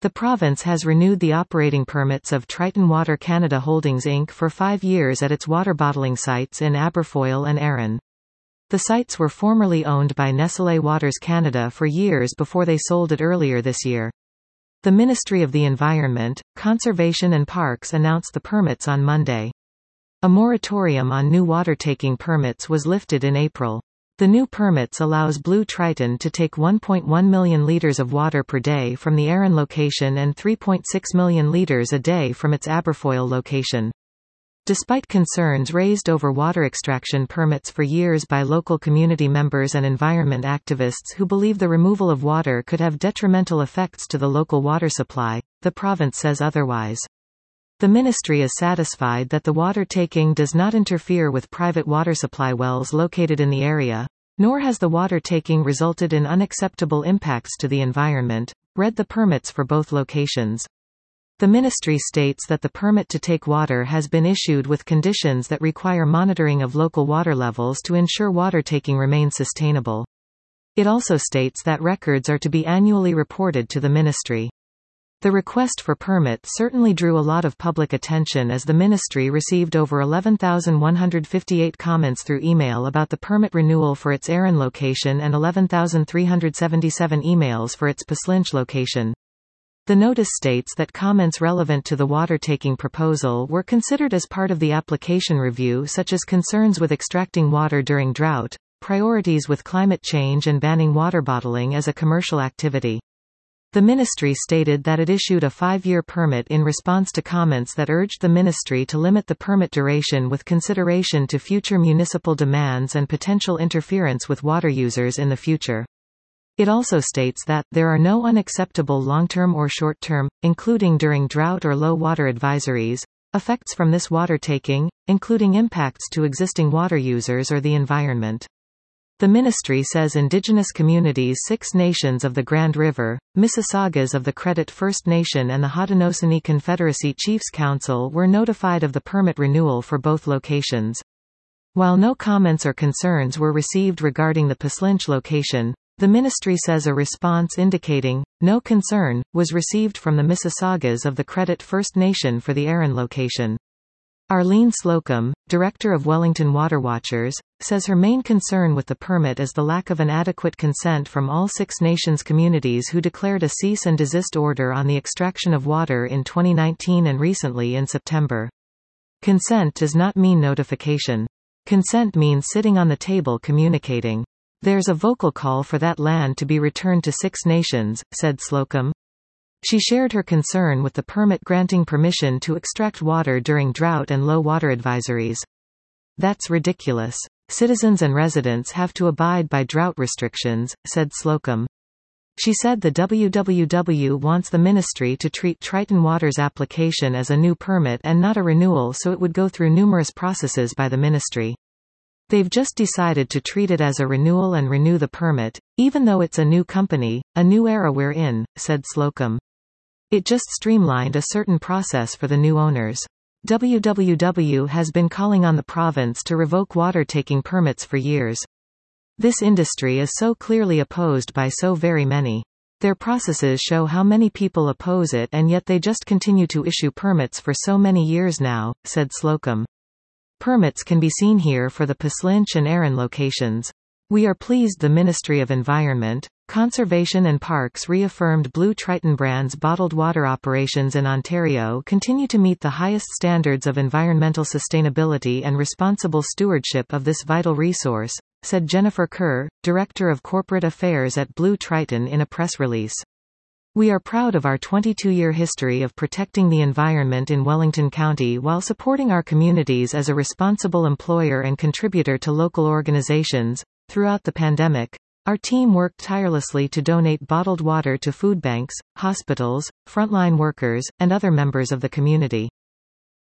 The province has renewed the operating permits of Triton Water Canada Holdings Inc. for 5 years at its water bottling sites in Aberfoyle and Arran. The sites were formerly owned by Nestlé Waters Canada for years before they sold it earlier this year. The Ministry of the Environment, Conservation and Parks announced the permits on Monday. A moratorium on new water-taking permits was lifted in April. The new permits allows Blue Triton to take 1.1 million litres of water per day from the Arran location and 3.6 million litres a day from its Aberfoyle location. Despite concerns raised over water extraction permits for years by local community members and environment activists who believe the removal of water could have detrimental effects to the local water supply, the province says otherwise. The ministry is satisfied that the water taking does not interfere with private water supply wells located in the area, nor has the water taking resulted in unacceptable impacts to the environment. Read the permits for both locations. The ministry states that the permit to take water has been issued with conditions that require monitoring of local water levels to ensure water taking remains sustainable. It also states that records are to be annually reported to the ministry. The request for permit certainly drew a lot of public attention as the ministry received over 11,158 comments through email about the permit renewal for its Arran location and 11,377 emails for its Puslinch location. The notice states that comments relevant to the water-taking proposal were considered as part of the application review, such as concerns with extracting water during drought, priorities with climate change and banning water bottling as a commercial activity. The ministry stated that it issued a 5-year permit in response to comments that urged the ministry to limit the permit duration with consideration to future municipal demands and potential interference with water users in the future. It also states that, there are no unacceptable long-term or short-term, including during drought or low water advisories, effects from this water taking, including impacts to existing water users or the environment. The ministry says Indigenous communities 6 nations of the Grand River, Mississaugas of the Credit First Nation and the Haudenosaunee Confederacy Chiefs Council were notified of the permit renewal for both locations. While no comments or concerns were received regarding the Puslinch location, the ministry says a response indicating, no concern, was received from the Mississaugas of the Credit First Nation for the Arran location. Arlene Slocum, director of Wellington Water Watchers, says her main concern with the permit is the lack of an adequate consent from all 6 Nations communities who declared a cease and desist order on the extraction of water in 2019 and recently in September. Consent does not mean notification. Consent means sitting on the table communicating. There's a vocal call for that land to be returned to 6 nations, said Slocum. She shared her concern with the permit granting permission to extract water during drought and low water advisories. That's ridiculous. Citizens and residents have to abide by drought restrictions, said Slocum. She said the WWW wants the ministry to treat Triton Water's application as a new permit and not a renewal, so it would go through numerous processes by the ministry. They've just decided to treat it as a renewal and renew the permit, even though it's a new company, a new era we're in, said Slocum. It just streamlined a certain process for the new owners. WWW has been calling on the province to revoke water-taking permits for years. This industry is so clearly opposed by so very many. Their processes show how many people oppose it, and yet they just continue to issue permits for so many years now, said Slocum. Permits can be seen here for the Puslinch and Arran locations. We are pleased the Ministry of Environment, Conservation and Parks reaffirmed Blue Triton brand's bottled water operations in Ontario continue to meet the highest standards of environmental sustainability and responsible stewardship of this vital resource, said Jennifer Kerr, Director of Corporate Affairs at Blue Triton in a press release. We are proud of our 22-year history of protecting the environment in Wellington County while supporting our communities as a responsible employer and contributor to local organizations. Throughout the pandemic, our team worked tirelessly to donate bottled water to food banks, hospitals, frontline workers, and other members of the community.